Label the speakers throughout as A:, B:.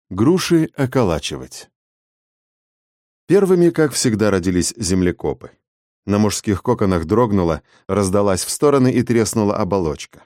A: Груши околачивать. Первыми, как всегда, родились землекопы. На мужских коконах дрогнула, раздалась в стороны и треснула оболочка.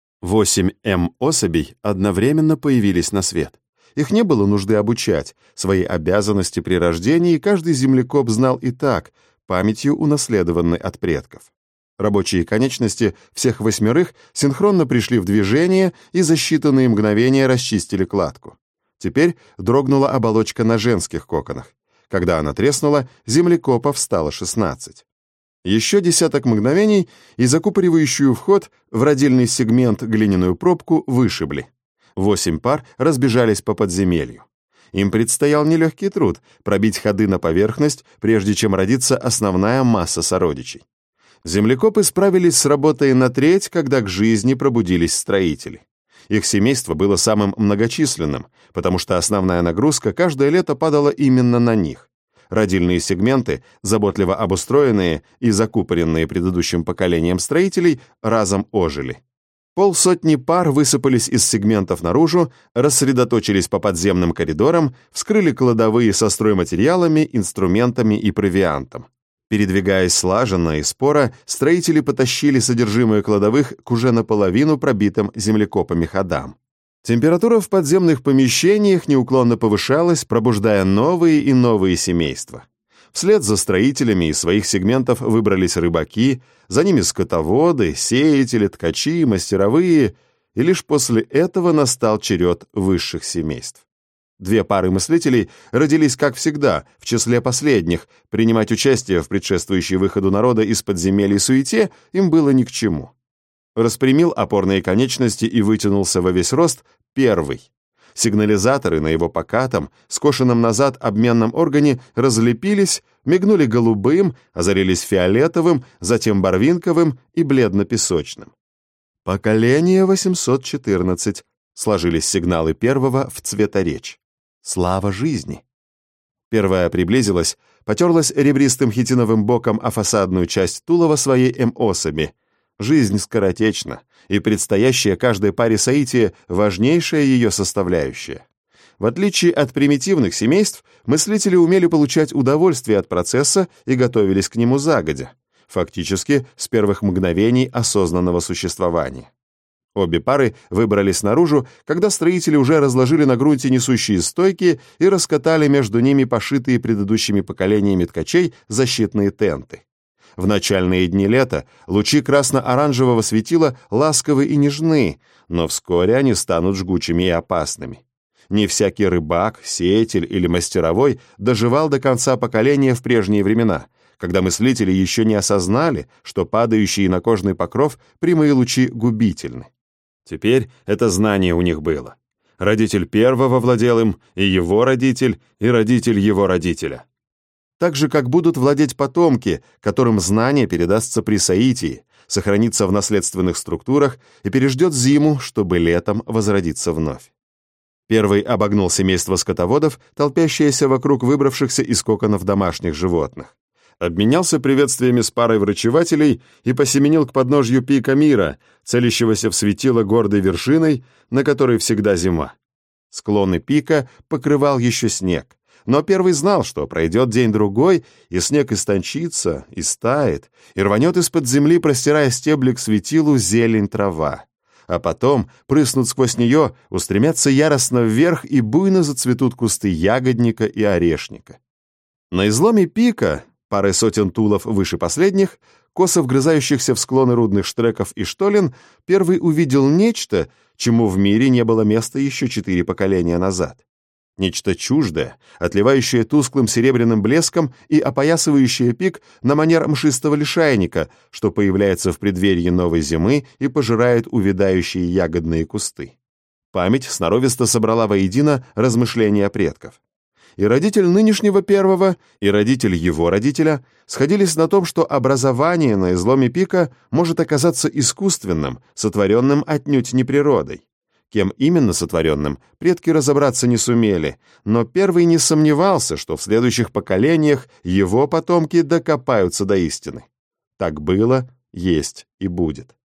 A: 8 особей одновременно появились на свет. Их не было нужды обучать. Свои обязанности при рождении каждый землекоп знал и так, памятью унаследованной от предков. Рабочие конечности всех 8 синхронно пришли в движение и за считанные мгновения расчистили кладку. Теперь дрогнула оболочка на женских коконах. Когда она треснула, землекопов стало 16. Еще десяток мгновений, и закупоривающую вход в родильный сегмент глиняную пробку вышибли. 8 пар разбежались по подземелью. Им предстоял нелегкий труд пробить ходы на поверхность, прежде чем родится основная масса сородичей. Землекопы справились с работой на треть, когда к жизни пробудились строители. Их семейство было самым многочисленным, потому что основная нагрузка каждое лето падала именно на них. Родильные сегменты, заботливо обустроенные и закупоренные предыдущим поколением строителей, разом ожили. 50 пар высыпались из сегментов наружу, рассредоточились по подземным коридорам, вскрыли кладовые со стройматериалами, инструментами и провиантом. Передвигаясь слаженно и споро, строители потащили содержимое кладовых к уже наполовину пробитым землекопами ходам. Температура в подземных помещениях неуклонно повышалась, пробуждая новые и новые семейства. Вслед за строителями из своих сегментов выбрались рыбаки, за ними скотоводы, сеятели, ткачи, мастеровые, и лишь после этого настал черед высших семейств. 2 пары мыслителей родились, как всегда, в числе последних. Принимать участие в предшествующей выходу народа из подземелий суете им было ни к чему. Распрямил опорные конечности и вытянулся во весь рост первый. Сигнализаторы на его покатом, скошенном назад обменном органе разлепились, мигнули голубым, озарились фиолетовым, затем барвинковым и бледно-песочным. «Поколение 814», сложились сигналы первого в цветоречь. «Слава жизни». Первая приблизилась, потерлась ребристым хитиновым боком о фасадную часть тулова своей особи. Жизнь скоротечна, и предстоящая каждой паре соития важнейшая ее составляющая. В отличие от примитивных семейств, мыслители умели получать удовольствие от процесса и готовились к нему загодя, фактически с первых мгновений осознанного существования. Обе пары выбрались наружу, когда строители уже разложили на грунте несущие стойки и раскатали между ними пошитые предыдущими поколениями ткачей защитные тенты. В начальные дни лета лучи красно-оранжевого светила ласковы и нежны, но вскоре они станут жгучими и опасными. Не всякий рыбак, сеятель или мастеровой доживал до конца поколения в прежние времена, когда мыслители еще не осознали, что падающие на кожный покров прямые лучи губительны. Теперь это знание у них было. Родитель первого владел им, и его родитель его родителя. Так же, как будут владеть потомки, которым знание передастся при соитии, сохранится в наследственных структурах и переждет зиму, чтобы летом возродиться вновь. Первый обогнул семейство скотоводов, толпящееся вокруг выбравшихся из коконов домашних животных. Обменялся приветствиями с парой врачевателей и посеменил к подножью пика мира, целящегося в светило гордой вершиной, на которой всегда зима. Склоны пика покрывал еще снег, но первый знал, что пройдет день-другой, и снег истончится, истает, и рванет из-под земли, простирая стебли к светилу, зелень трава. А потом прыснут сквозь нее, устремятся яростно вверх и буйно зацветут кусты ягодника и орешника. На изломе пика, пары сотен тулов выше последних, косо вгрызающихся в склоны рудных штреков и штолен, первый увидел нечто, чему в мире не было места еще 4 поколения назад. Нечто чуждое, отливающее тусклым серебряным блеском и опоясывающее пик на манер мшистого лишайника, что появляется в преддверии новой зимы и пожирает увядающие ягодные кусты. Память сноровисто собрала воедино размышления предков. И родитель нынешнего первого, и родитель его родителя сходились на том, что образование на изломе пика может оказаться искусственным, сотворенным отнюдь не природой. Кем именно сотворенным, предки разобраться не сумели, но первый не сомневался, что в следующих поколениях его потомки докопаются до истины. Так было, есть и будет.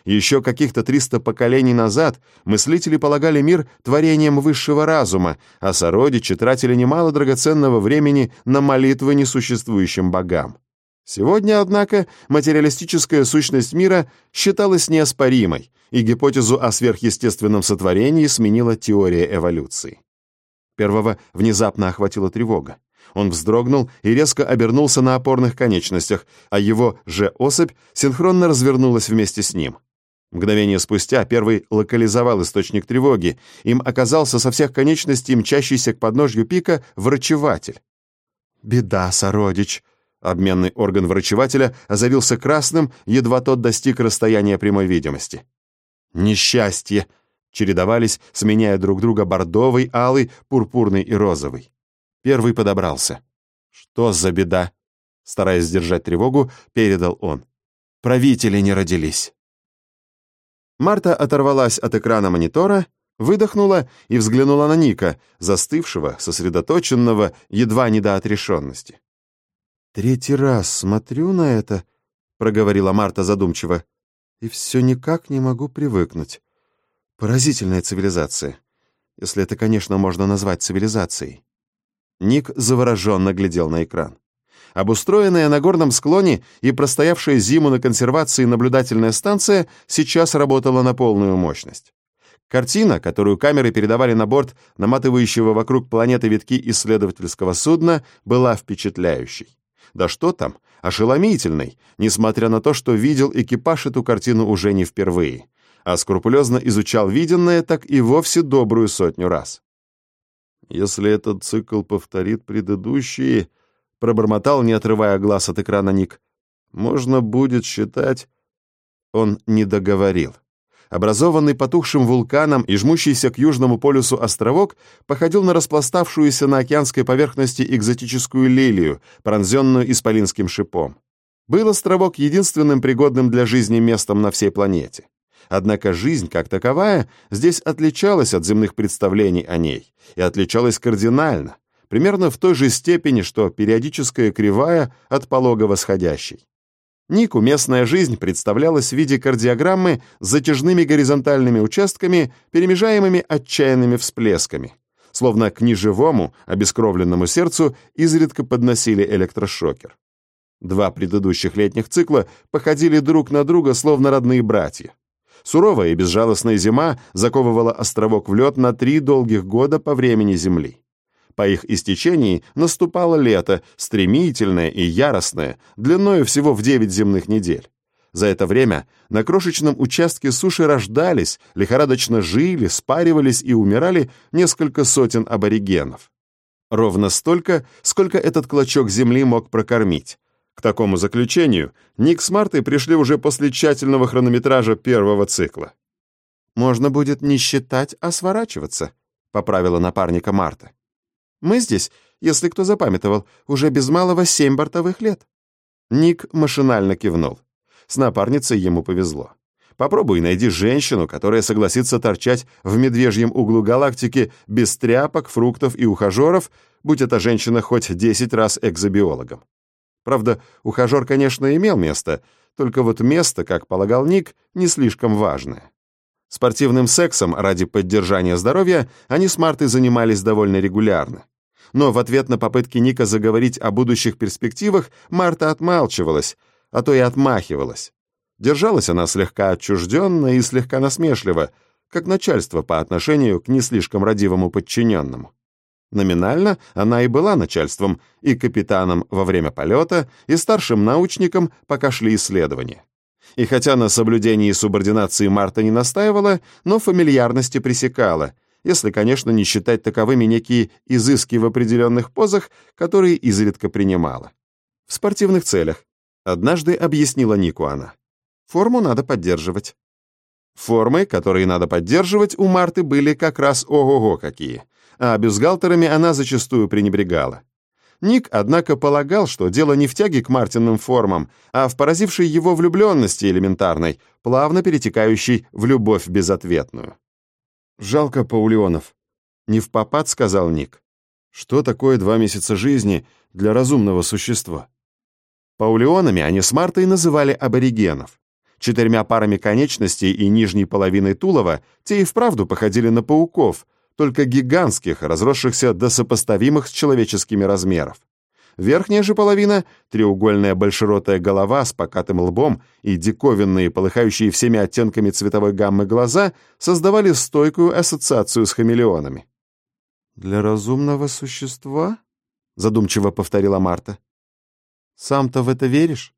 A: Еще каких-то 300 поколений назад мыслители полагали мир творением высшего разума, а сородичи тратили немало драгоценного времени на молитвы несуществующим богам. Сегодня, однако, материалистическая сущность мира считалась неоспоримой, и гипотезу о сверхъестественном сотворении сменила теория эволюции. Первого внезапно охватила тревога. Он вздрогнул и резко обернулся на опорных конечностях, а его же особь синхронно развернулась вместе с ним. Мгновение спустя первый локализовал источник тревоги. Им оказался со всех конечностей мчащийся к подножью пика врачеватель. «Беда, сородич!» Обменный орган врачевателя озарился красным, едва тот достиг расстояния прямой видимости. «Несчастье!» чередовались, сменяя друг друга бордовый, алый, пурпурный и розовый. Первый подобрался. «Что за беда?» Стараясь сдержать тревогу, передал он. «Правители не родились». Марта оторвалась от экрана монитора, выдохнула и взглянула на Ника, застывшего, сосредоточенного, едва не до отрешенности. «Третий раз смотрю на это», — проговорила Марта задумчиво, «и все никак не могу привыкнуть. Поразительная цивилизация, если это, конечно, можно назвать цивилизацией». Ник завороженно глядел на экран. Обустроенная на горном склоне и простоявшая зиму на консервации наблюдательная станция сейчас работала на полную мощность. Картина, которую камеры передавали на борт наматывающего вокруг планеты витки исследовательского судна, была впечатляющей. Да что там, ошеломительной, несмотря на то, что видел экипаж эту картину уже не впервые, а скрупулезно изучал виденное так и вовсе добрую 100 раз. «Если этот цикл повторит предыдущие», — пробормотал, не отрывая глаз от экрана Ник, «можно будет считать...» Он не договорил. Образованный потухшим вулканом и жмущийся к южному полюсу островок походил на распластавшуюся на океанской поверхности экзотическую лилию, пронзенную исполинским шипом. Был островок единственным пригодным для жизни местом на всей планете. Однако жизнь, как таковая, здесь отличалась от земных представлений о ней, и отличалась кардинально, примерно в той же степени, что периодическая кривая от полога восходящей. Нику местная жизнь представлялась в виде кардиограммы с затяжными горизонтальными участками, перемежаемыми отчаянными всплесками, словно к неживому, обескровленному сердцу изредка подносили электрошокер. 2 предыдущих летних цикла походили друг на друга, словно родные братья. Суровая и безжалостная зима заковывала островок в лед на 3 долгих года по времени Земли. По их истечении наступало лето, стремительное и яростное, длиною всего в 9 земных недель. За это время на крошечном участке суши рождались, лихорадочно жили, спаривались и умирали несколько сотен аборигенов. Ровно столько, сколько этот клочок земли мог прокормить. К такому заключению Ник с Мартой пришли уже после тщательного хронометража первого цикла. «Можно будет не считать, а сворачиваться», — поправила напарника Марта. «Мы здесь, если кто запамятовал, уже без малого 7 бортовых лет». Ник машинально кивнул. С напарницей ему повезло. Попробуй найди женщину, которая согласится торчать в медвежьем углу галактики без тряпок, фруктов и ухажеров, будь эта женщина хоть 10 раз экзобиологом. Правда, ухажер, конечно, имел место, только вот место, как полагал Ник, не слишком важное. Спортивным сексом ради поддержания здоровья они с Мартой занимались довольно регулярно. Но в ответ на попытки Ника заговорить о будущих перспективах Марта отмалчивалась, а то и отмахивалась. Держалась она слегка отчужденно и слегка насмешливо, как начальство по отношению к не слишком радивому подчиненному. Номинально она и была начальством, и капитаном во время полета, и старшим научником, пока шли исследования. И хотя на соблюдении субординации Марта не настаивала, но фамильярности пресекала, если, конечно, не считать таковыми некие изыски в определенных позах, которые изредка принимала. В спортивных целях. Однажды объяснила Нику она. Форму надо поддерживать. Формы, которые надо поддерживать, у Марты были как раз ого-го какие, а бюстгальтерами она зачастую пренебрегала. Ник, однако, полагал, что дело не в тяге к Мартиным формам, а в поразившей его влюбленности элементарной, плавно перетекающей в любовь безответную. «Жалко Паулионов», — невпопад сказал Ник. «Что такое 2 месяца жизни для разумного существа?» Паулионами они с Мартой называли аборигенов. 4 парами конечностей и нижней половиной тулова те и вправду походили на пауков, только гигантских, разросшихся до сопоставимых с человеческими размеров. Верхняя же половина, треугольная большеротая голова с покатым лбом и диковинные, полыхающие всеми оттенками цветовой гаммы глаза, создавали стойкую ассоциацию с хамелеонами. «Для разумного существа?» — задумчиво повторила Марта. «Сам-то в это веришь?»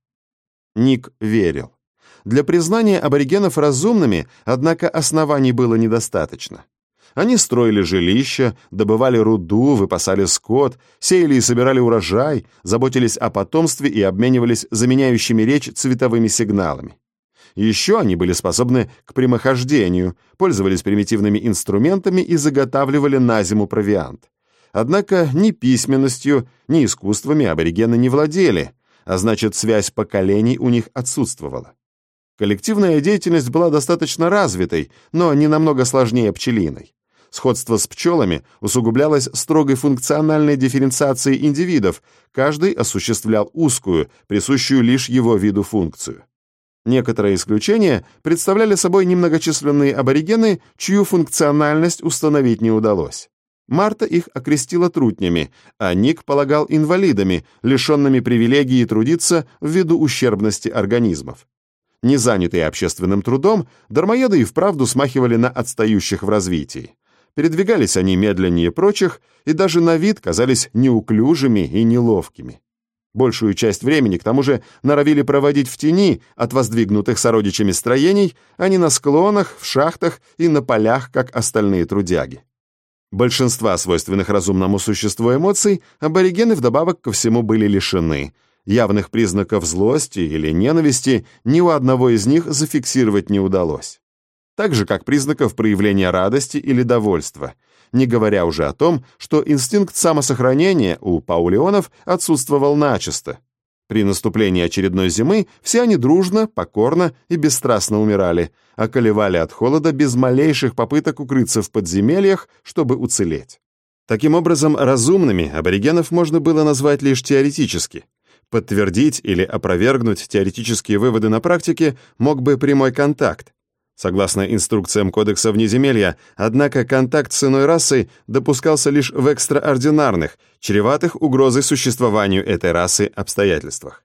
A: Ник верил. Для признания аборигенов разумными, однако, оснований было недостаточно. Они строили жилища, добывали руду, выпасали скот, сеяли и собирали урожай, заботились о потомстве и обменивались заменяющими речь цветовыми сигналами. Еще они были способны к прямохождению, пользовались примитивными инструментами и заготавливали на зиму провиант. Однако ни письменностью, ни искусствами аборигены не владели, а значит, связь поколений у них отсутствовала. Коллективная деятельность была достаточно развитой, но не намного сложнее пчелиной. Сходство с пчелами усугублялось строгой функциональной дифференциацией индивидов, каждый осуществлял узкую, присущую лишь его виду функцию. Некоторые исключения представляли собой немногочисленные аборигены, чью функциональность установить не удалось. Марта их окрестила трутнями, а Ник полагал инвалидами, лишенными привилегии трудиться ввиду ущербности организмов. Не занятые общественным трудом, дармоеды и вправду смахивали на отстающих в развитии. Передвигались они медленнее прочих и даже на вид казались неуклюжими и неловкими. Большую часть времени, к тому же, норовили проводить в тени от воздвигнутых сородичами строений, а не на склонах, в шахтах и на полях, как остальные трудяги. Большинства свойственных разумному существу эмоций аборигены вдобавок ко всему были лишены. Явных признаков злости или ненависти ни у одного из них зафиксировать не удалось. Так же, как признаков проявления радости или довольства, не говоря уже о том, что инстинкт самосохранения у паулеонов отсутствовал начисто. При наступлении очередной зимы все они дружно, покорно и бесстрастно умирали, околевали от холода без малейших попыток укрыться в подземельях, чтобы уцелеть. Таким образом, разумными аборигенов можно было назвать лишь теоретически. Подтвердить или опровергнуть теоретические выводы на практике мог бы прямой контакт. Согласно инструкциям Кодекса внеземелья, однако контакт с иной расой допускался лишь в экстраординарных, чреватых угрозой существованию этой расы обстоятельствах.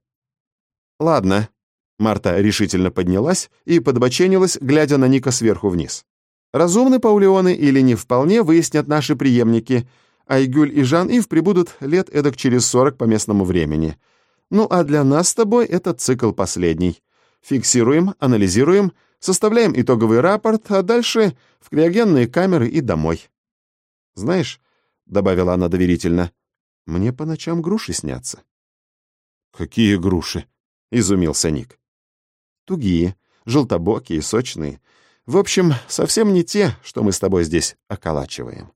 A: «Ладно», — Марта решительно поднялась и подбоченилась, глядя на Ника сверху вниз. «Разумны паулеоны или не вполне, выяснят наши преемники. Айгюль и Жан-Ив прибудут лет эдак через 40 по местному времени. Ну а для нас с тобой этот цикл последний. Фиксируем, анализируем, составляем итоговый рапорт, а дальше в криогенные камеры и домой. Знаешь, — добавила она доверительно, — мне по ночам груши снятся». «Какие груши?» — изумился Ник. «Тугие, желтобокие, сочные. В общем, совсем не те, что мы с тобой здесь околачиваем».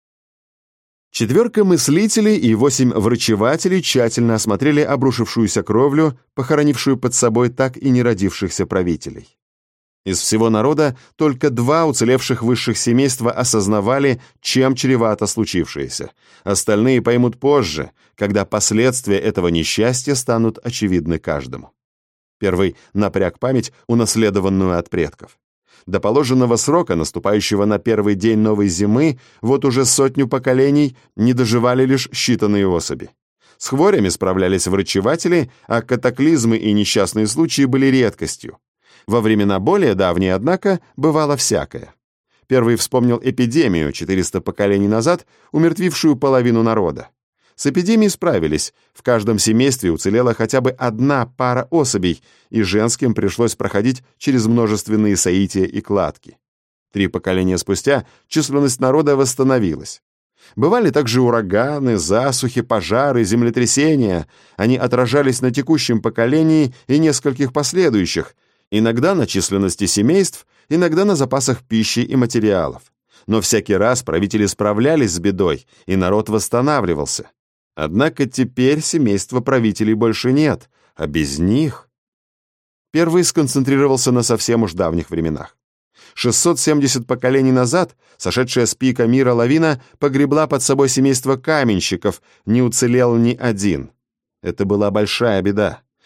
A: Четверка мыслителей и 8 врачевателей тщательно осмотрели обрушившуюся кровлю, похоронившую под собой так и не родившихся правителей. Из всего народа только 2 уцелевших высших семейства осознавали, чем чревато случившееся. Остальные поймут позже, когда последствия этого несчастья станут очевидны каждому. Первый напряг память, унаследованную от предков. До положенного срока, наступающего на первый день новой зимы, вот уже 100 поколений не доживали лишь считанные особи. С хворями справлялись врачеватели, а катаклизмы и несчастные случаи были редкостью. Во времена более давние, однако, бывало всякое. Первый вспомнил эпидемию 400 поколений назад, умертвившую половину народа. С эпидемией справились, в каждом семействе уцелела хотя бы 1 пара особей, и женским пришлось проходить через множественные соития и кладки. 3 поколения спустя численность народа восстановилась. Бывали также ураганы, засухи, пожары, землетрясения. Они отражались на текущем поколении и нескольких последующих, иногда на численности семейств, иногда на запасах пищи и материалов. Но всякий раз правители справлялись с бедой, и народ восстанавливался. Однако теперь семейства правителей больше нет, а без них... Первый сконцентрировался на совсем уж давних временах. 670 поколений назад сошедшая с пика мира лавина погребла под собой семейство каменщиков, не уцелел ни один. Это была большая беда.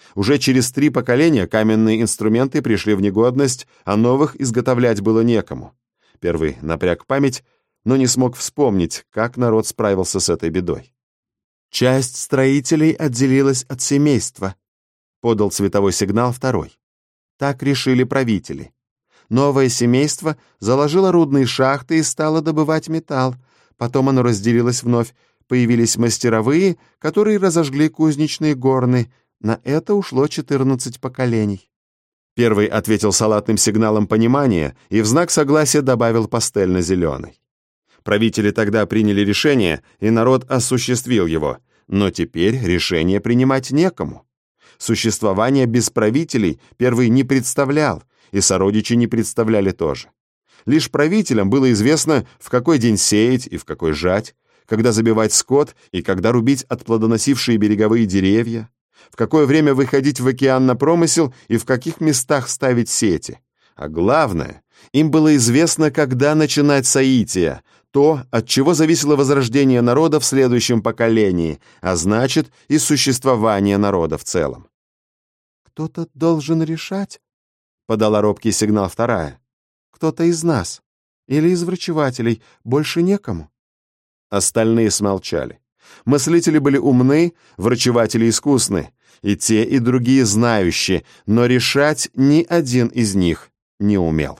A: Уже через 3 поколения каменные инструменты пришли в негодность, а новых изготовлять было некому. Первый напряг память, но не смог вспомнить, как народ справился с этой бедой. «Часть строителей отделилась от семейства», — подал световой сигнал второй. Так решили правители. Новое семейство заложило рудные шахты и стало добывать металл. Потом оно разделилось вновь. Появились мастеровые, которые разожгли кузнечные горны. На это ушло 14 поколений. Первый ответил салатным сигналом понимания и в знак согласия добавил пастельно-зеленый. Правители тогда приняли решение, и народ осуществил его. Но теперь решение принимать некому. Существование без правителей первый не представлял, и сородичи не представляли тоже. Лишь правителям было известно, в какой день сеять и в какой жать, когда забивать скот и когда рубить отплодоносившие береговые деревья, в какое время выходить в океан на промысел и в каких местах ставить сети. А главное, им было известно, когда начинать соития, то, от чего зависело возрождение народа в следующем поколении, а значит и существование народа в целом. «Кто-то должен решать», — подала робкий сигнал вторая. «Кто-то из нас или из врачевателей, больше некому». Остальные смолчали. Мыслители были умны, врачеватели искусны, и те, и другие знающие, но решать ни один из них не умел.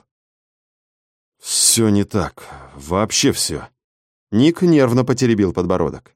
A: «Все не так, вообще все». Ник нервно потеребил подбородок.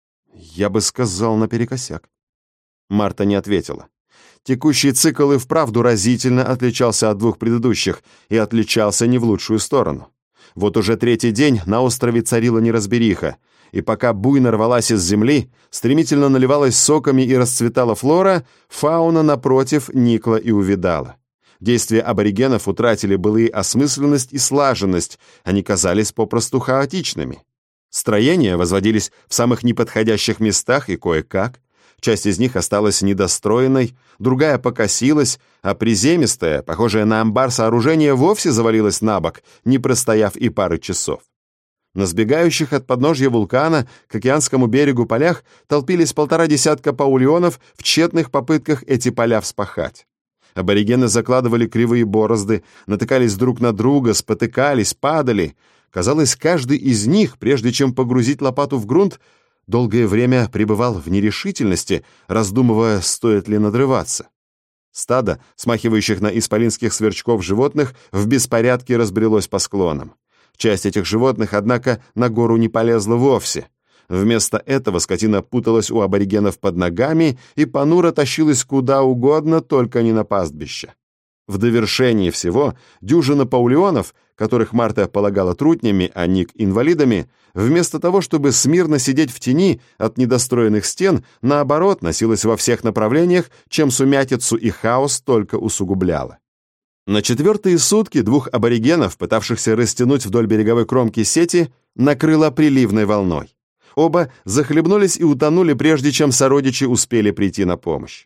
A: «Я бы сказал наперекосяк». Марта не ответила. Текущий цикл и вправду разительно отличался от 2 предыдущих, и отличался не в лучшую сторону. Вот уже 3-й день на острове царила неразбериха, и пока буйно рвалась из земли, стремительно наливалась соками и расцветала флора, фауна, напротив, никла и увядала. Действия аборигенов утратили былые осмысленность и слаженность, они казались попросту хаотичными. Строения возводились в самых неподходящих местах и кое-как. Часть из них осталась недостроенной, другая покосилась, а приземистое, похожее на амбар сооружение, вовсе завалилось на бок, не простояв и пары часов. На сбегающих от подножья вулкана к океанскому берегу полях толпились 1,5 десятка паульонов в тщетных попытках эти поля вспахать. Аборигены закладывали кривые борозды, натыкались друг на друга, спотыкались, падали. Казалось, каждый из них, прежде чем погрузить лопату в грунт, долгое время пребывал в нерешительности, раздумывая, стоит ли надрываться. Стадо, смахивающих на исполинских сверчков животных, в беспорядке разбрелось по склонам. Часть этих животных, однако, на гору не полезла вовсе. Вместо этого скотина путалась у аборигенов под ногами и понуро тащилась куда угодно, только не на пастбище. В довершении всего дюжина паулионов, которых Марта полагала трутнями, а Ник — инвалидами, вместо того, чтобы смирно сидеть в тени от недостроенных стен, наоборот, носилась во всех направлениях, чем сумятицу и хаос только усугубляла. На 4-е сутки 2 аборигенов, пытавшихся растянуть вдоль береговой кромки сети, накрыло приливной волной. Оба захлебнулись и утонули, прежде чем сородичи успели прийти на помощь.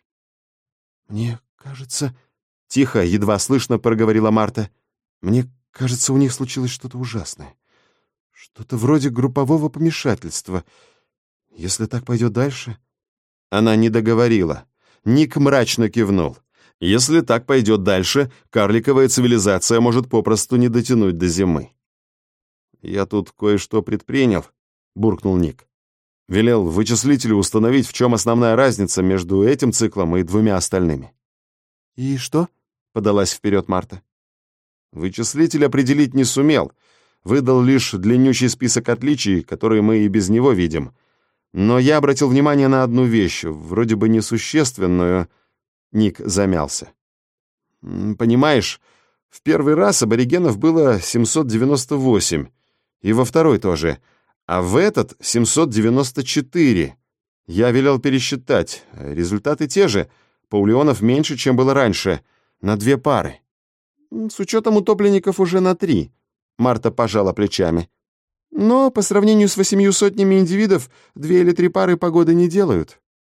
A: «Мне кажется...» — тихо, едва слышно проговорила Марта. «Мне кажется, у них случилось что-то ужасное. Что-то вроде группового помешательства. Если так пойдет дальше...» Она не договорила. Ник мрачно кивнул. «Если так пойдет дальше, карликовая цивилизация может попросту не дотянуть до зимы». «Я тут кое-что предпринял», — буркнул Ник. «Велел вычислителю установить, в чем основная разница между этим циклом и 2 остальными». «И что?» — подалась вперед Марта. «Вычислитель определить не сумел. Выдал лишь длиннющий список отличий, которые мы и без него видим. Но я обратил внимание на одну вещь, вроде бы несущественную». Ник замялся. «Понимаешь, в первый раз аборигенов было 798, и во второй тоже, а в этот 794. Я велел пересчитать. Результаты те же. Паулионов меньше, чем было раньше, на 2 пары. С учетом утопленников уже на 3. Марта пожала плечами. Но по сравнению с 800 индивидов 2 или 3 пары погоды не делают.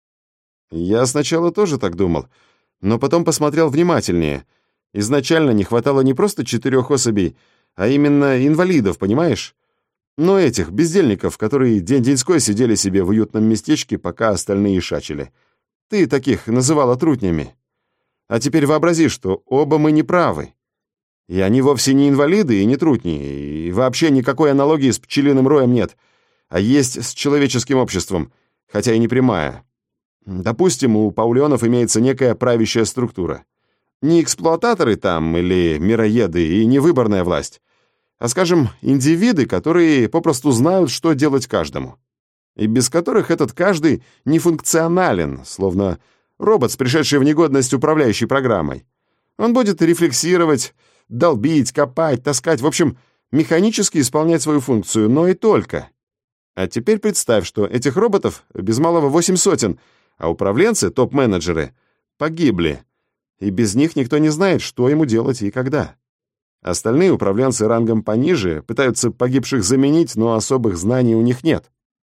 A: Я сначала тоже так думал, но потом посмотрел внимательнее. Изначально не хватало не просто 4 особей, а именно инвалидов, понимаешь? Но этих, бездельников, которые день-деньской сидели себе в уютном местечке, пока остальные шачили. ты таких называла трутнями. А теперь вообрази, что оба мы неправы. И они вовсе не инвалиды и не трутни, и вообще никакой аналогии с пчелиным роем нет, а есть с человеческим обществом, хотя и не прямая. Допустим, у паулеонов имеется некая правящая структура. Не эксплуататоры там или мироеды и не выборная власть, а, скажем, индивиды, которые попросту знают, что делать каждому, и без которых этот каждый не функционален, словно робот, пришедший в негодность управляющей программой. Он будет рефлексировать, долбить, копать, таскать, в общем, механически исполнять свою функцию, но и только. А теперь представь, что этих роботов без малого 8 сотен, а управленцы, топ-менеджеры, погибли, и без них никто не знает, что ему делать и когда. Остальные управленцы рангом пониже пытаются погибших заменить, но особых знаний у них нет.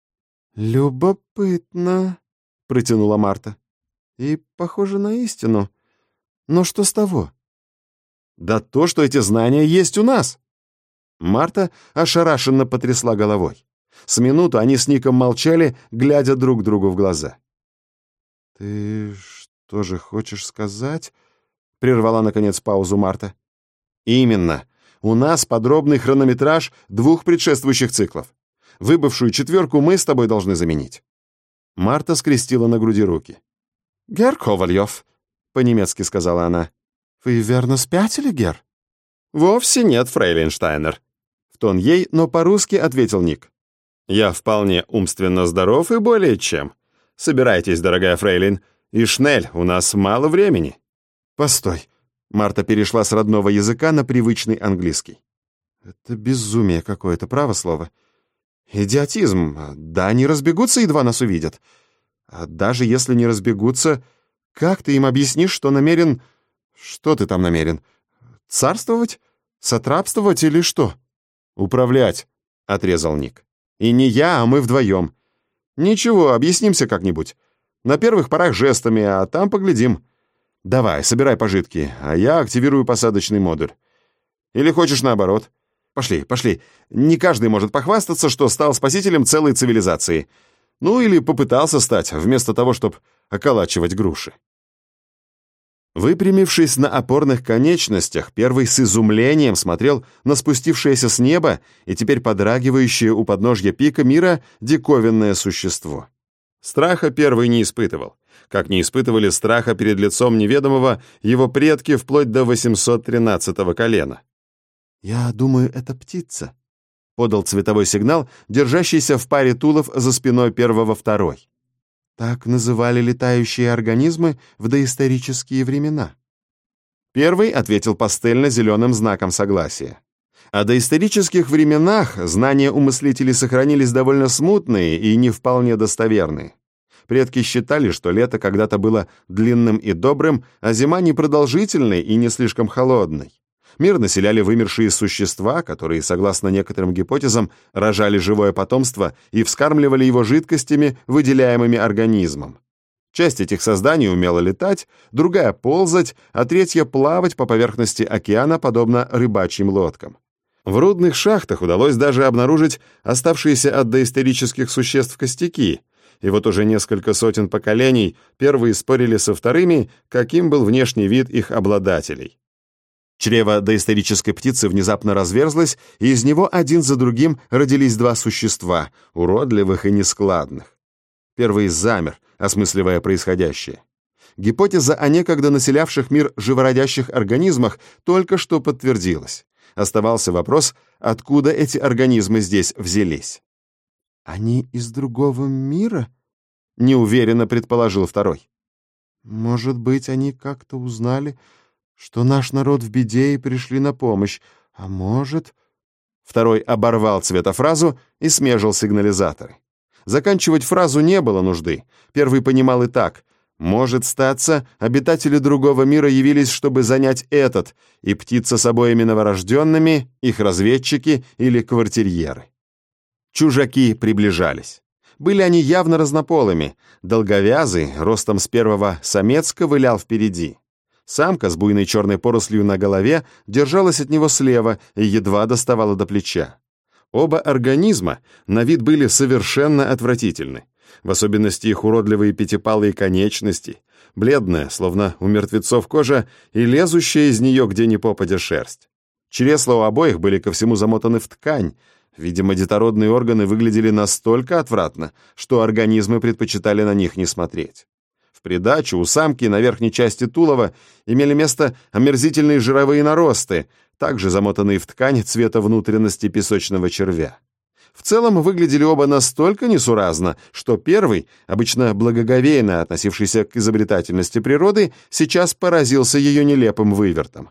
A: «Любопытно», — протянула Марта. «И похоже на истину. Но что с того?» «Да то, что эти знания есть у нас!» Марта ошарашенно потрясла головой. С минуту они с Ником молчали, глядя друг другу в глаза. «Ты что же хочешь сказать?» — прервала, наконец, паузу Марта. «Именно. У нас подробный хронометраж 2 предшествующих циклов. Выбывшую 4 мы с тобой должны заменить». Марта скрестила на груди руки. «Герр Ковальев», — по-немецки сказала она. «Вы верно спятили, Герр?» «Вовсе нет, фрейлин Штайнер», — в тон ей, но по-русски ответил Ник. «Я вполне умственно здоров и более чем. Собирайтесь, дорогая фрейлин, и шнель, у нас мало времени». «Постой», — Марта перешла с родного языка на привычный английский. «Это безумие какое-то, право слово. Идиотизм. Да, они разбегутся, едва нас увидят. А даже если не разбегутся, как ты им объяснишь, что намерен... Что ты там намерен? Царствовать? Сатрапствовать или что?» «Управлять», — отрезал Ник. «И не я, а мы вдвоем. Ничего, объяснимся как-нибудь. На первых порах жестами, а там поглядим. Давай, собирай пожитки, а я активирую посадочный модуль. Или хочешь наоборот? Пошли, пошли. Не каждый может похвастаться, что стал спасителем целой цивилизации. Ну или попытался стать, вместо того, чтобы околачивать груши». Выпрямившись на опорных конечностях, первый с изумлением смотрел на спустившееся с неба и теперь подрагивающее у подножья пика мира диковинное существо. Страха первый не испытывал, как не испытывали страха перед лицом неведомого его предки вплоть до 813-го колена. «Я думаю, это птица», — подал цветовой сигнал, держащийся в паре тулов за спиной первого второй. «Так называли летающие организмы в доисторические времена». Первый ответил пастельно-зеленым знаком согласия. О доисторических временах знания у мыслителей сохранились довольно смутные и не вполне достоверные. Предки считали, что лето когда-то было длинным и добрым, а зима непродолжительной и не слишком холодной. Мир населяли вымершие существа, которые, согласно некоторым гипотезам, рожали живое потомство и вскармливали его жидкостями, выделяемыми организмом. Часть этих созданий умела летать, другая — ползать, а третья — плавать по поверхности океана, подобно рыбачьим лодкам. В рудных шахтах удалось даже обнаружить оставшиеся от доисторических существ костяки, и вот уже несколько сотен поколений первые спорили со вторыми, каким был внешний вид их обладателей. Чрево доисторической птицы внезапно разверзлось, и из него один за другим родились 2 существа, уродливых и нескладных. Первый замер, осмысливая происходящее. Гипотеза о некогда населявших мир живородящих организмах только что подтвердилась. Оставался вопрос, откуда эти организмы здесь взялись. «Они из другого мира?» — неуверенно предположил второй. «Может быть, они как-то узнали, что наш народ в беде и пришли на помощь, а может...» Второй оборвал цветофразу и смежил сигнализаторы. Заканчивать фразу не было нужды. Первый понимал и так. Может статься, обитатели другого мира явились, чтобы занять этот, и птица с обоими новорожденными, их разведчики или квартирьеры. Чужаки приближались. Были они явно разнополыми. Долговязый, ростом с первого самец, ковылял впереди. Самка с буйной черной порослью на голове держалась от него слева и едва доставала до плеча. Оба организма на вид были совершенно отвратительны. В особенности их уродливые пятипалые конечности, бледная, словно у мертвецов кожа, и лезущая из нее где ни попадя шерсть. Чресла у обоих были ко всему замотаны в ткань. Видимо, детородные органы выглядели настолько отвратно, что организмы предпочитали на них не смотреть. В придачу у самки на верхней части тулова имели место омерзительные жировые наросты, также замотанные в ткань цвета внутренности песочного червя. В целом выглядели оба настолько несуразно, что первый, обычно благоговейно относившийся к изобретательности природы, сейчас поразился ее нелепым вывертом.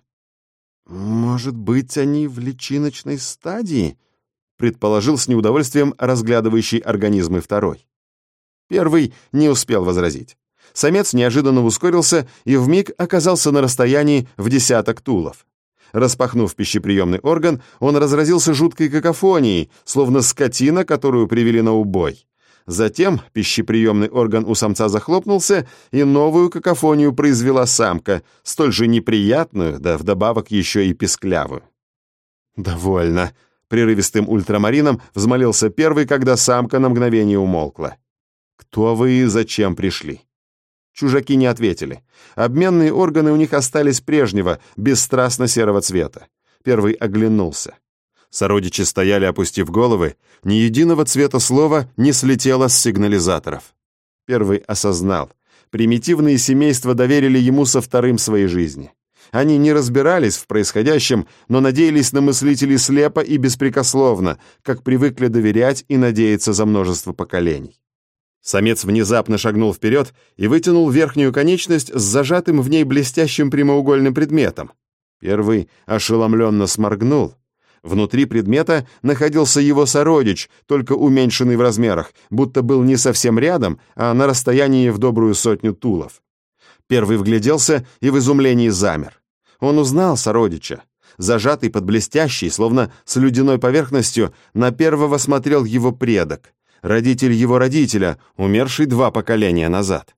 A: «Может быть, они в личиночной стадии?» — предположил с неудовольствием разглядывающий организмы второй. Первый не успел возразить. Самец неожиданно ускорился и вмиг оказался на расстоянии в 10 тулов. Распахнув пищеприемный орган, он разразился жуткой какофонией, словно скотина, которую привели на убой. Затем пищеприемный орган у самца захлопнулся, и новую какофонию произвела самка, столь же неприятную, да вдобавок еще и писклявую. «Довольно», — прерывистым ультрамарином взмолился первый, когда самка на мгновение умолкла. «Кто вы и зачем пришли?» Чужаки не ответили. Обменные органы у них остались прежнего, бесстрастно-серого цвета. Первый оглянулся. Сородичи стояли, опустив головы, ни единого цвета слова не слетело с сигнализаторов. Первый осознал. Примитивные семейства доверили ему со вторым своей жизни. Они не разбирались в происходящем, но надеялись на мыслителей слепо и беспрекословно, как привыкли доверять и надеяться за множество поколений. Самец внезапно шагнул вперед и вытянул верхнюю конечность с зажатым в ней блестящим прямоугольным предметом. Первый ошеломленно сморгнул. Внутри предмета находился его сородич, только уменьшенный в размерах, будто был не совсем рядом, а на расстоянии в добрую 100 тулов. Первый вгляделся и в изумлении замер. Он узнал сородича. Зажатый под блестящей, словно с ледяной поверхностью, на первого смотрел его предок. Родитель его родителя, умерший 2 поколения назад.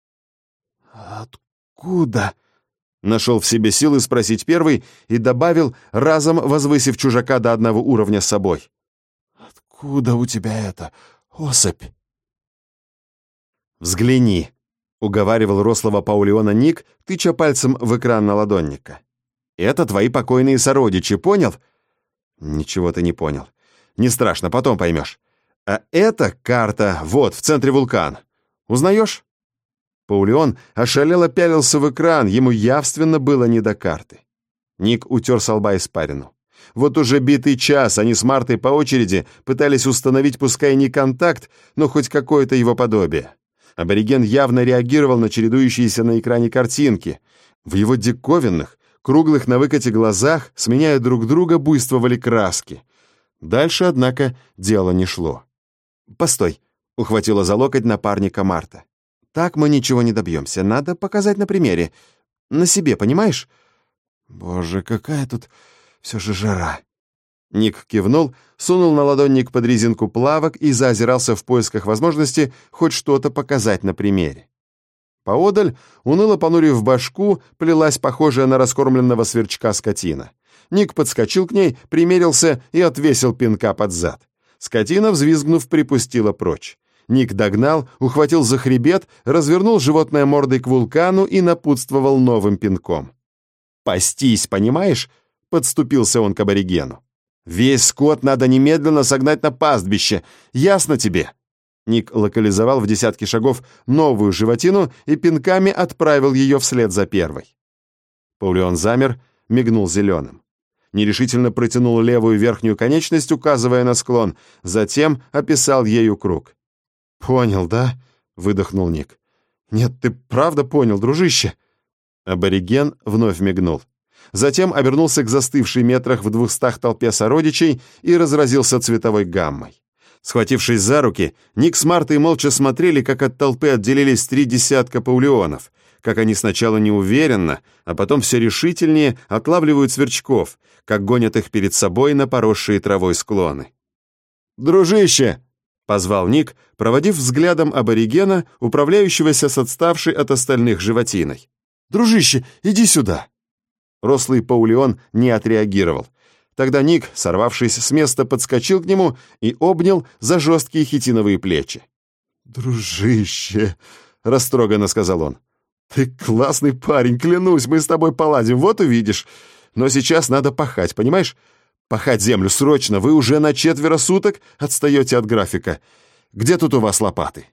A: «Откуда?» — нашел в себе силы спросить первый и добавил, разом возвысив чужака до одного уровня с собой. «Откуда у тебя это, особь?» «Взгляни», — уговаривал рослого Паулиона Ник, тыча пальцем в экран наладонника. «Это твои покойные сородичи, понял?» «Ничего ты не понял. Не страшно, потом поймешь. А это карта, вот, в центре вулкан. Узнаешь?» Паулион ошалело пялился в экран, ему явственно было не до карты. Ник утер со лба испарину. Вот уже битый час они с Мартой по очереди пытались установить пускай не контакт, но хоть какое-то его подобие. Абориген явно реагировал на чередующиеся на экране картинки. В его диковинных, круглых на выкате глазах, сменяя друг друга, буйствовали краски. Дальше, однако, дело не шло. «Постой», — ухватила за локоть напарника Марта. «Так мы ничего не добьемся. Надо показать на примере. На себе, понимаешь?» «Боже, какая тут все же жара!» Ник кивнул, сунул на ладонник под резинку плавок и заозирался в поисках возможности хоть что-то показать на примере. Поодаль, уныло понурив башку, плелась похожая на раскормленного сверчка скотина. Ник подскочил к ней, примерился и отвесил пинка под зад. Скотина, взвизгнув, припустила прочь. Ник догнал, ухватил за хребет, развернул животное мордой к вулкану и напутствовал новым пинком. «Пастись, понимаешь?» — подступился он к аборигену. «Весь скот надо немедленно согнать на пастбище, ясно тебе?» Ник локализовал в десятке шагов новую животину и пинками отправил ее вслед за первой. Паулион замер, мигнул зеленым. Нерешительно протянул левую верхнюю конечность, указывая на склон, затем описал ею круг. «Понял, да?» — выдохнул Ник. «Нет, ты правда понял, дружище?» Абориген вновь мигнул. Затем обернулся к застывшей метрах в 200 толпе сородичей и разразился цветовой гаммой. Схватившись за руки, Ник с Мартой молча смотрели, как от толпы отделились 3 десятка паулионов, как они сначала неуверенно, а потом все решительнее отлавливают сверчков, как гонят их перед собой на поросшие травой склоны. «Дружище!» — позвал Ник, проводив взглядом аборигена, управляющегося с отставшей от остальных животиной. «Дружище, иди сюда!» Рослый Паулион не отреагировал. Тогда Ник, сорвавшись с места, подскочил к нему и обнял за жесткие хитиновые плечи. «Дружище», — растроганно сказал он, — «ты классный парень, клянусь, мы с тобой поладим, вот увидишь. Но сейчас надо пахать, понимаешь? Пахать землю срочно, вы уже на 4 суток отстаете от графика. Где тут у вас лопаты?»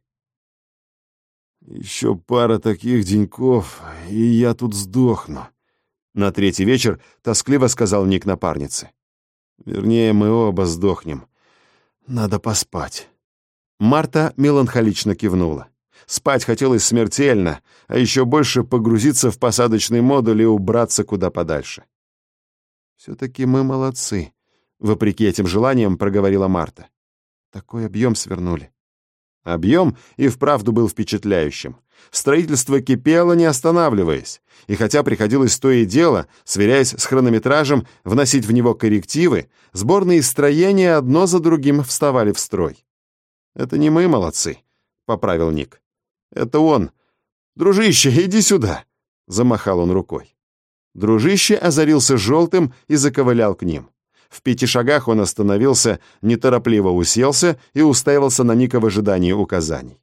A: «Еще пара таких деньков, и я тут сдохну», — на 3-й вечер тоскливо сказал Ник напарнице. «Вернее, мы оба сдохнем. Надо поспать». Марта меланхолично кивнула. Спать хотелось смертельно, а еще больше погрузиться в посадочный модуль и убраться куда подальше. «Все-таки мы молодцы», — вопреки этим желаниям проговорила Марта. «Такой объем свернули». Объем и вправду был впечатляющим. Строительство кипело, не останавливаясь, и хотя приходилось то и дело, сверяясь с хронометражем, вносить в него коррективы, сборные строения одно за другим вставали в строй. «Это не мы молодцы», — поправил Ник. «Это он. Дружище, иди сюда», — замахал он рукой. Дружище озарился желтым и заковылял к ним. В 5 шагах он остановился, неторопливо уселся и уставился на Ника в ожидании указаний.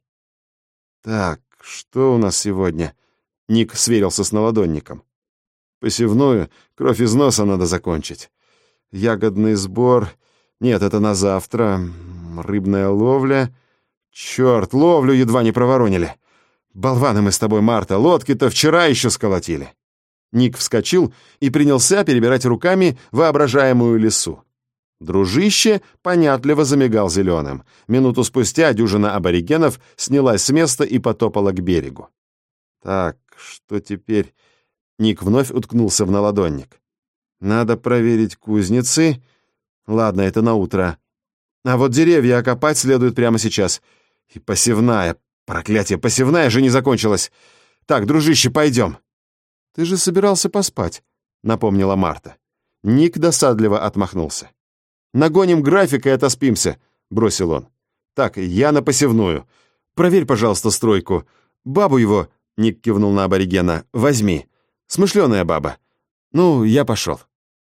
A: «Так, что у нас сегодня?» Ник сверился с наладонником. «Посевную, кровь из носа надо закончить. Ягодный сбор... Нет, это на завтра. Рыбная ловля... Черт, ловлю едва не проворонили. Болваны мы с тобой, Марта, лодки-то вчера еще сколотили». Ник вскочил и принялся перебирать руками воображаемую лесу. Дружище понятливо замигал зеленым. Минуту спустя дюжина аборигенов снялась с места и потопала к берегу. «Так, что теперь?» Ник вновь уткнулся в наладонник. «Надо проверить кузницы. Ладно, это на утро. А вот деревья окопать следует прямо сейчас. И посевная. Проклятие, посевная же не закончилась. Так, дружище, пойдем». «Ты же собирался поспать», — напомнила Марта. Ник досадливо отмахнулся. «Нагоним график и отоспимся», — бросил он. «Так, я на посевную. Проверь, пожалуйста, стройку. Бабу его», — Ник кивнул на аборигена, — «возьми. Смышленая баба. Ну, я пошел».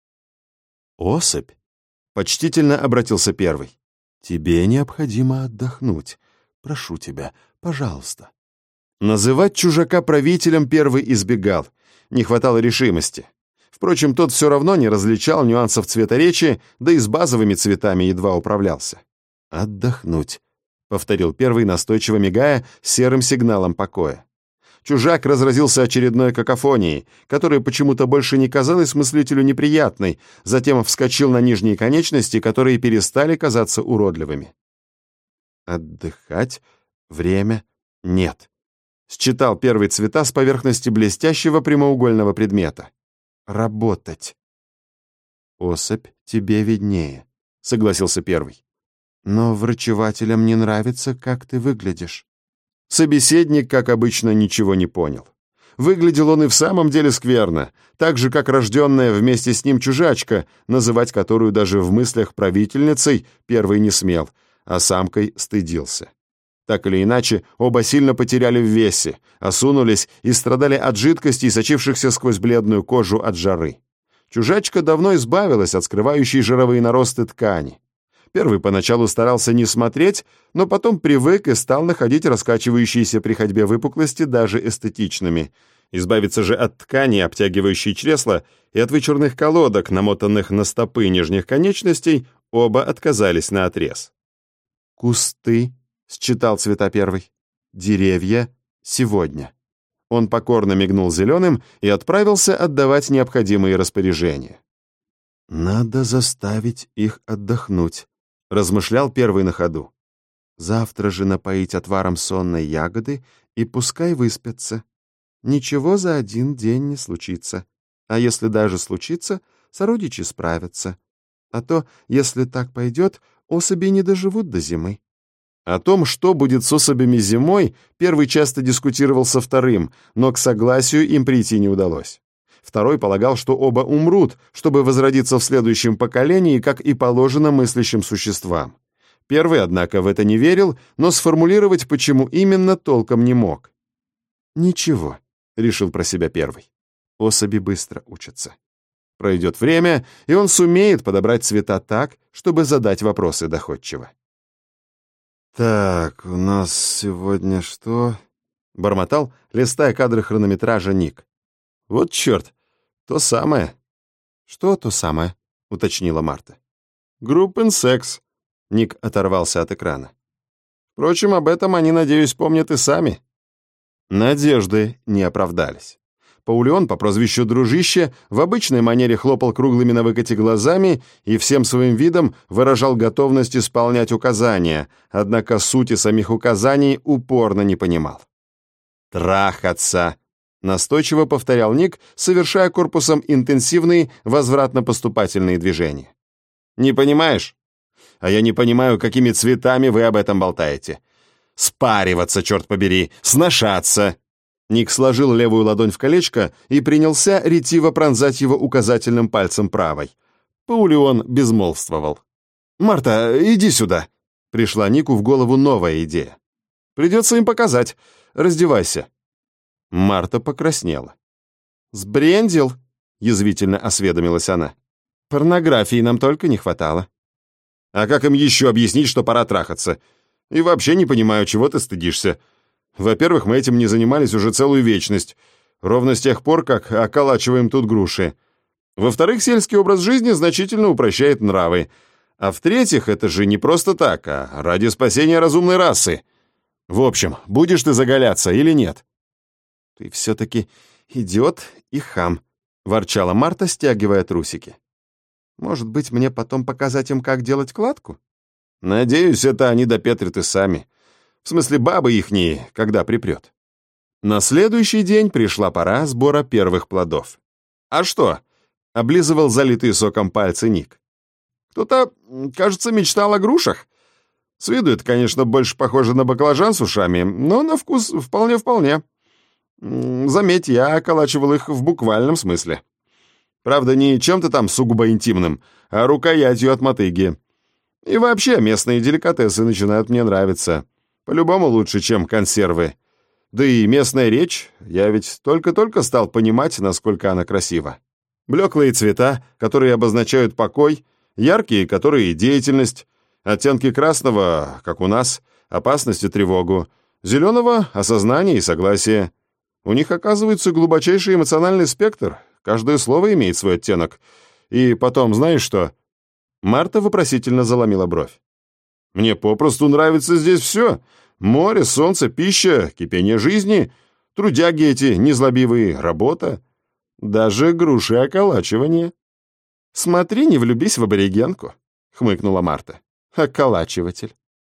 A: «Особь», — почтительно обратился первый. «Тебе необходимо отдохнуть. Прошу тебя, пожалуйста». Называть чужака правителем первый избегал. Не хватало решимости. Впрочем, тот все равно не различал нюансов цвета речи, да и с базовыми цветами едва управлялся. «Отдохнуть», — повторил первый, настойчиво мигая серым сигналом покоя. Чужак разразился очередной какофонией, которая почему-то больше не казалась мыслителю неприятной, затем вскочил на нижние конечности, которые перестали казаться уродливыми. «Отдыхать? Время? Нет». Считал первый цвета с поверхности блестящего прямоугольного предмета. «Работать». «Особь тебе виднее», — согласился первый. «Но врачевателям не нравится, как ты выглядишь». Собеседник, как обычно, ничего не понял. Выглядел он и в самом деле скверно, так же, как рожденная вместе с ним чужачка, называть которую даже в мыслях правительницей первый не смел, а самкой стыдился. Так или иначе, оба сильно потеряли в весе, осунулись и страдали от жидкостей, сочившихся сквозь бледную кожу от жары. Чужачка давно избавилась от скрывающей жировые наросты ткани. Первый поначалу старался не смотреть, но потом привык и стал находить раскачивающиеся при ходьбе выпуклости даже эстетичными. Избавиться же от ткани, обтягивающей чресла, и от вычурных колодок, намотанных на стопы нижних конечностей, оба отказались наотрез. «Кусты», — считал цвета первый. «Деревья. Сегодня». Он покорно мигнул зеленым и отправился отдавать необходимые распоряжения. «Надо заставить их отдохнуть», — размышлял первый на ходу. «Завтра же напоить отваром сонной ягоды и пускай выспятся. Ничего за один день не случится. А если даже случится, сородичи справятся. А то, если так пойдет, особи не доживут до зимы». О том, что будет с особями зимой, первый часто дискутировал со вторым, но к согласию им прийти не удалось. Второй полагал, что оба умрут, чтобы возродиться в следующем поколении, как и положено мыслящим существам. Первый, однако, в это не верил, но сформулировать, почему именно, толком не мог. «Ничего», — решил про себя первый. «Особи быстро учатся. Пройдет время, и он сумеет подобрать цвета так, чтобы задать вопросы доходчиво». «Так, у нас сегодня что?» — бормотал, листая кадры хронометража Ник. «Вот черт, то самое». «Что то самое?» — уточнила Марта. «Группен секс». Ник оторвался от экрана. «Впрочем, об этом они, надеюсь, помнят и сами». Надежды не оправдались. Паулион по прозвищу Дружище в обычной манере хлопал круглыми на выкате глазами и всем своим видом выражал готовность исполнять указания, однако сути самих указаний упорно не понимал. «Трахаться!» — настойчиво повторял Ник, совершая корпусом интенсивные возвратно-поступательные движения. «Не понимаешь? А я не понимаю, какими цветами вы об этом болтаете. Спариваться, черт побери, сношаться!» Ник сложил левую ладонь в колечко и принялся ретиво пронзать его указательным пальцем правой. Паулион безмолвствовал. «Марта, иди сюда!» Пришла Нику в голову новая идея. «Придется им показать. Раздевайся». Марта покраснела. «Сбрендил?» — язвительно осведомилась она. «Порнографии нам только не хватало». «А как им еще объяснить, что пора трахаться? И вообще не понимаю, чего ты стыдишься. Во-первых, мы этим не занимались уже целую вечность, ровно с тех пор, как околачиваем тут груши. Во-вторых, сельский образ жизни значительно упрощает нравы. А в-третьих, это же не просто так, а ради спасения разумной расы. В общем, будешь ты заголяться или нет?» «Ты все-таки идиот и хам», — ворчала Марта, стягивая трусики. «Может быть, мне потом показать им, как делать кладку?» «Надеюсь, это они допетрят и сами. В смысле, бабы ихние, когда припрет». На следующий день пришла пора сбора первых плодов. «А что?» — облизывал залитые соком пальцы Ник. «Кто-то, кажется, мечтал о грушах. С виду это, конечно, больше похоже на баклажан с ушами, но на вкус вполне-вполне. Заметь, я околачивал их в буквальном смысле. Правда, не чем-то там сугубо интимным, а рукоятью от мотыги. И вообще, местные деликатесы начинают мне нравиться. По-любому лучше, чем консервы. Да и местная речь, я ведь только-только стал понимать, насколько она красива. Блеклые цвета, которые обозначают покой, яркие, которые деятельность, оттенки красного, как у нас, опасность и тревогу, зеленого — осознание и согласие. У них, оказывается, глубочайший эмоциональный спектр, каждое слово имеет свой оттенок. И потом, знаешь что?» Марта вопросительно заломила бровь. «Мне попросту нравится здесь все. Море, солнце, пища, кипение жизни, трудяги эти незлобивые, работа, даже груши околачивание». «Смотри, не влюбись в аборигенку», — хмыкнула Марта. «Околачиватель».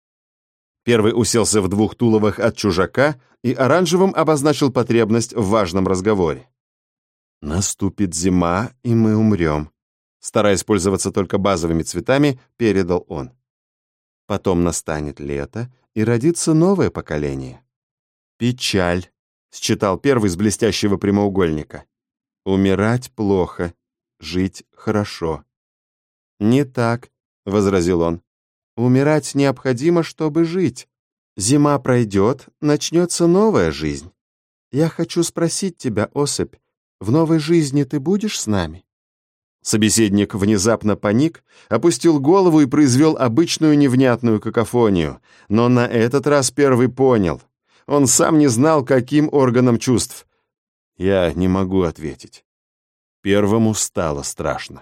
A: Первый уселся в 2 туловах от чужака и оранжевым обозначил потребность в важном разговоре. «Наступит зима, и мы умрем», — стараясь пользоваться только базовыми цветами, передал он. «Потом настанет лето, и родится новое поколение». «Печаль», — считал первый с блестящего прямоугольника. «Умирать плохо, жить хорошо». «Не так», — возразил он. «Умирать необходимо, чтобы жить. Зима пройдет, начнется новая жизнь. Я хочу спросить тебя, особь, в новой жизни ты будешь с нами?» Собеседник внезапно паник, опустил голову и произвел обычную невнятную какофонию, но на этот раз первый понял. Он сам не знал, каким органом чувств. «Я не могу ответить». Первому стало страшно.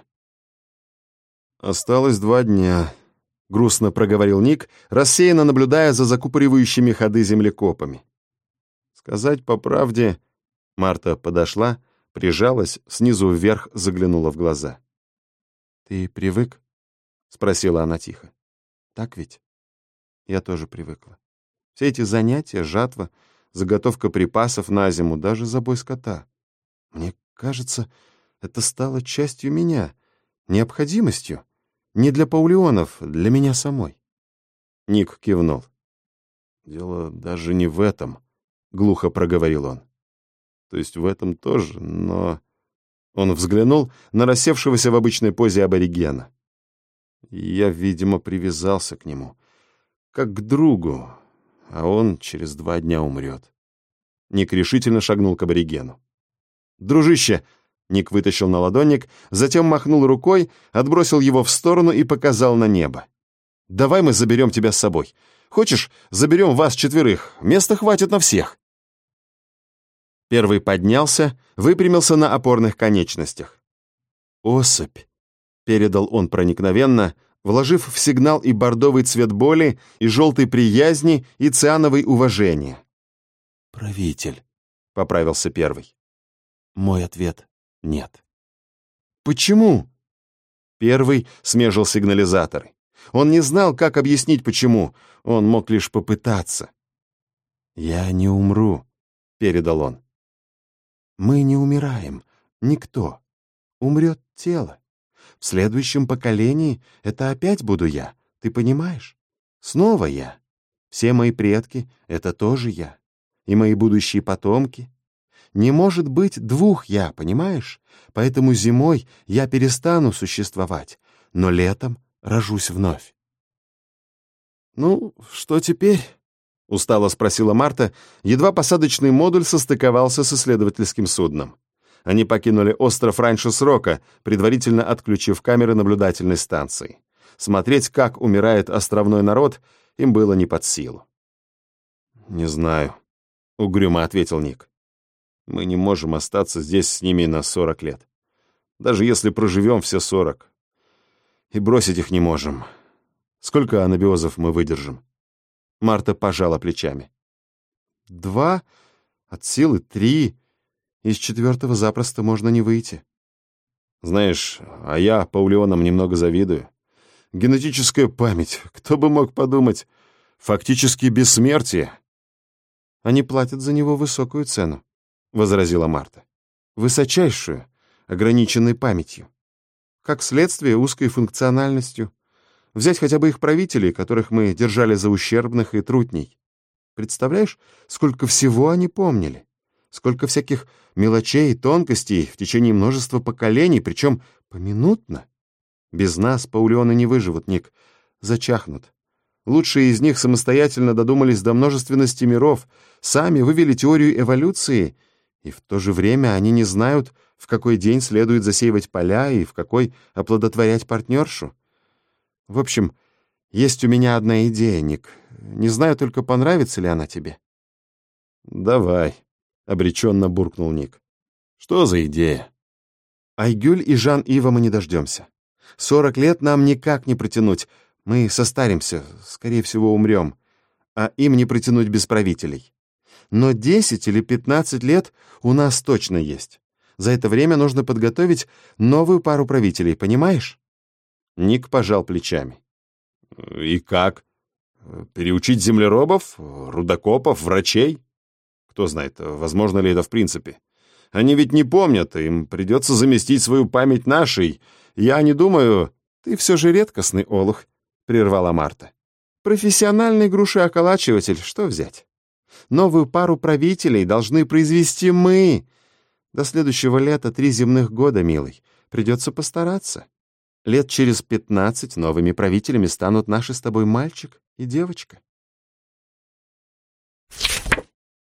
A: «Осталось 2 дня», — грустно проговорил Ник, рассеянно наблюдая за закупоривающими ходы землекопами. «Сказать по правде...» Марта подошла, прижалась, снизу вверх заглянула в глаза. «Ты привык?» — спросила она тихо. «Так ведь?» «Я тоже привыкла. Все эти занятия, жатва, заготовка припасов на зиму, даже забой скота. Мне кажется, это стало частью меня, необходимостью. Не для Паулионов, для меня самой». Ник кивнул. «Дело даже не в этом», — глухо проговорил он. «То есть в этом тоже, но...» Он взглянул на рассевшегося в обычной позе аборигена. «Я, видимо, привязался к нему, как к другу, а он через 2 дня умрет». Ник решительно шагнул к аборигену. «Дружище!» — Ник вытащил наладонник, затем махнул рукой, отбросил его в сторону и показал на небо. «Давай мы заберем тебя с собой. Хочешь, заберем вас четверых? Места хватит на всех». Первый поднялся, выпрямился на опорных конечностях. «Особь», — передал он проникновенно, вложив в сигнал и бордовый цвет боли, и желтый приязни, и циановый уважения. «Правитель», — поправился первый. Мой ответ — нет. «Почему?» Первый смежил сигнализаторы. Он не знал, как объяснить, почему. Он мог лишь попытаться. «Я не умру», — передал он. «Мы не умираем. Никто. Умрет тело. В следующем поколении это опять буду я. Ты понимаешь? Снова я. Все мои предки — это тоже я. И мои будущие потомки. Не может быть двух я, понимаешь? Поэтому зимой я перестану существовать, но летом рожусь вновь». «Ну, что теперь?» — устало спросила Марта, едва посадочный модуль состыковался с исследовательским судном. Они покинули остров раньше срока, предварительно отключив камеры наблюдательной станции. Смотреть, как умирает островной народ, им было не под силу. «Не знаю», — угрюмо ответил Ник. «Мы не можем остаться здесь с ними на 40 лет. Даже если проживем все 40. И бросить их не можем. Сколько анабиозов мы выдержим?» Марта пожала плечами. 2, от силы 3. Из 4 запросто можно не выйти. Знаешь, а я паулеонам немного завидую. Генетическая память, кто бы мог подумать. Фактически бессмертие. Они платят за него высокую цену, возразила Марта. Высочайшую, ограниченной памятью. Как следствие, узкой функциональностью. Взять хотя бы их правителей, которых мы держали за ущербных и трутней. Представляешь, сколько всего они помнили? Сколько всяких мелочей и тонкостей в течение множества поколений, причем поминутно. Без нас паулеоны не выживут, Ник, зачахнут. Лучшие из них самостоятельно додумались до множественности миров, сами вывели теорию эволюции, и в то же время они не знают, в какой день следует засеивать поля и в какой оплодотворять партнершу. В общем, есть у меня одна идея, Ник. Не знаю только, понравится ли она тебе. «Давай», — обреченно буркнул Ник. «Что за идея?» «Айгюль и Жан-Ива мы не дождемся. 40 лет нам никак не протянуть. Мы состаримся, скорее всего, умрем. А им не протянуть без правителей. Но 10 или 15 лет у нас точно есть. За это время нужно подготовить новую пару правителей, понимаешь?» Ник пожал плечами. «И как? Переучить землеробов, рудокопов, врачей? Кто знает, возможно ли это в принципе. Они ведь не помнят, им придется заместить свою память нашей. Я не думаю...» «Ты все же редкостный олух», — прервала Марта. «Профессиональный грушеоколачиватель, что взять? Новую пару правителей должны произвести мы. До следующего лета 3 земных года, милый. Придется постараться. Лет через 15 новыми правителями станут наши с тобой мальчик и девочка.